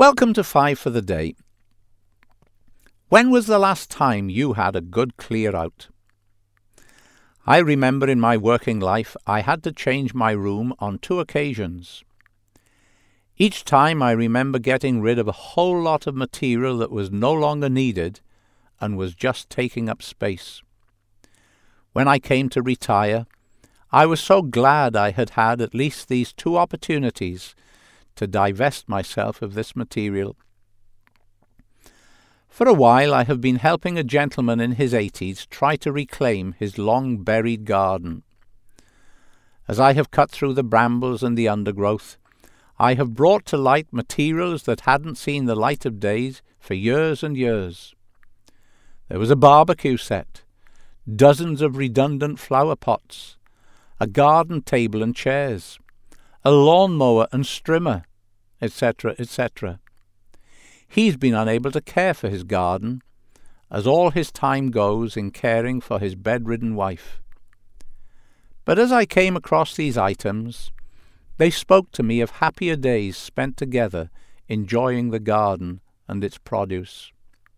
Welcome to 5 for the Day. When was the last time you had a good clear out? I remember in my working life I had to change my room on 2 occasions. Each time I remember getting rid of a whole lot of material that was no longer needed and was just taking up space. When I came to retire, I was so glad I had had at least these 2 opportunities to divest myself of this material. For a while I have been helping a gentleman in his 80s try to reclaim his long-buried garden. As I have cut through the brambles and the undergrowth, I have brought to light materials that hadn't seen the light of day for years and years. There was a barbecue set, dozens of redundant flower pots, a garden table and chairs, a lawnmower and strimmer, etc., etc. He's been unable to care for his garden, as all his time goes in caring for his bedridden wife. But as I came across these items, they spoke to me of happier days spent together enjoying the garden and its produce.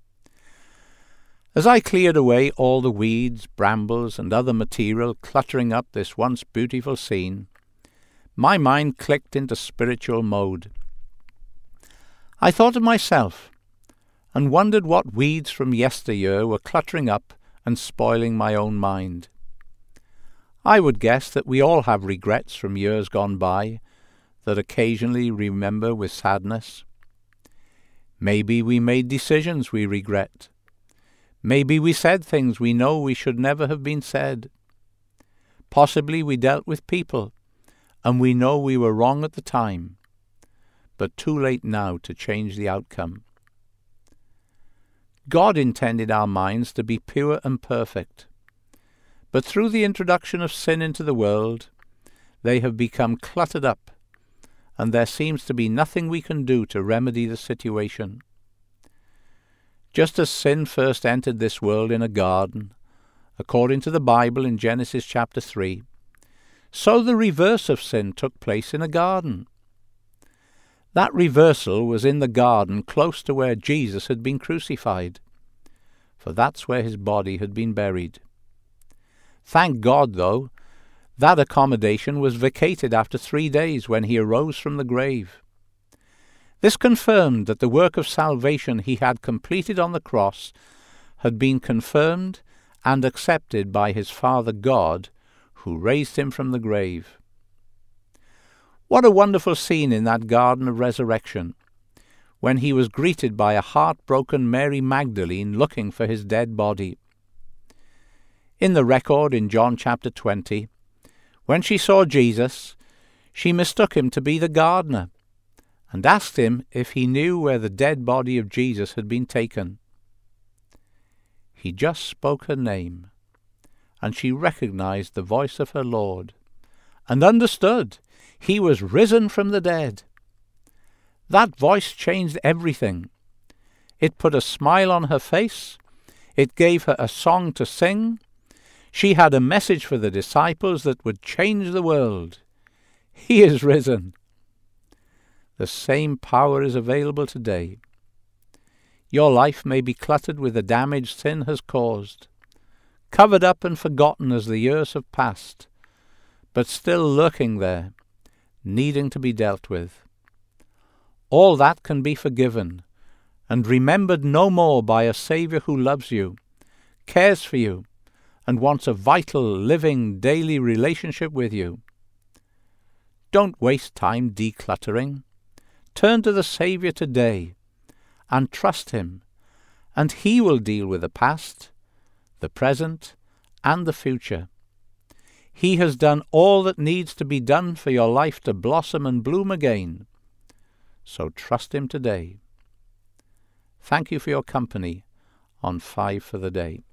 As I cleared away all the weeds, brambles, and other material cluttering up this once beautiful scene, my mind clicked into spiritual mode. I thought of myself and wondered what weeds from yesteryear were cluttering up and spoiling my own mind. I would guess that we all have regrets from years gone by that occasionally remember with sadness. Maybe we made decisions we regret. Maybe we said things we know we should never have been said. Possibly we dealt with people and we know we were wrong at the time, but too late now to change the outcome. God intended our minds to be pure and perfect, but through the introduction of sin into the world, they have become cluttered up, and there seems to be nothing we can do to remedy the situation. Just as sin first entered this world in a garden, according to the Bible in Genesis chapter 3, so the reverse of sin took place in a garden. That reversal was in the garden close to where Jesus had been crucified, for that's where his body had been buried. Thank God, though, that accommodation was vacated after 3 days when he arose from the grave. This confirmed that the work of salvation he had completed on the cross had been confirmed and accepted by his Father God, who raised him from the grave. What a wonderful scene in that garden of resurrection, when he was greeted by a heartbroken Mary Magdalene looking for his dead body. In the record in John chapter 20, when she saw Jesus, she mistook him to be the gardener, and asked him if he knew where the dead body of Jesus had been taken. He just spoke her name, and she recognized the voice of her Lord, and understood he was risen from the dead. That voice changed everything. It put a smile on her face. It gave her a song to sing. She had a message for the disciples that would change the world. He is risen. The same power is available today. Your life may be cluttered with the damage sin has caused, covered up and forgotten as the years have passed, but still lurking there, needing to be dealt with. All that can be forgiven and remembered no more by a Saviour who loves you, cares for you, and wants a vital, living, daily relationship with you. Don't waste time decluttering. Turn to the Saviour today and trust him, and he will deal with the past, the present, and the future. He has done all that needs to be done for your life to blossom and bloom again. So trust him today. Thank you for your company on 5 for the Day.